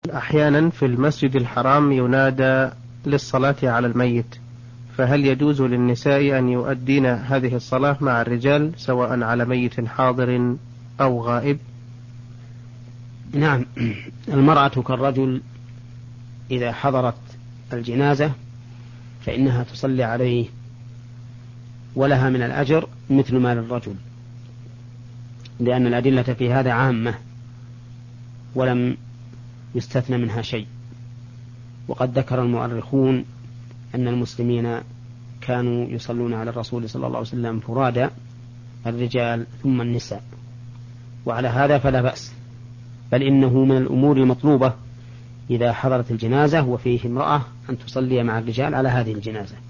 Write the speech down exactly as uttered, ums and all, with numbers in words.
أحيانا في المسجد الحرام ينادى للصلاة على الميت، فهل يجوز للنساء أن يؤدين هذه الصلاة مع الرجال سواء على ميت حاضر أو غائب؟ نعم، المرأة كالرجل إذا حضرت الجنازة فإنها تصلي عليه ولها من الأجر مثل ما للرجل، لأن الأدلة في هذا عامة ولم يستثنى منها شيء. وقد ذكر المؤرخون أن المسلمين كانوا يصلون على الرسول صلى الله عليه وسلم فرادى، الرجال ثم النساء، وعلى هذا فلا بأس، بل إنه من الأمور المطلوبة إذا حضرت الجنازة وفيه امرأة أن تصلي مع الرجال على هذه الجنازة.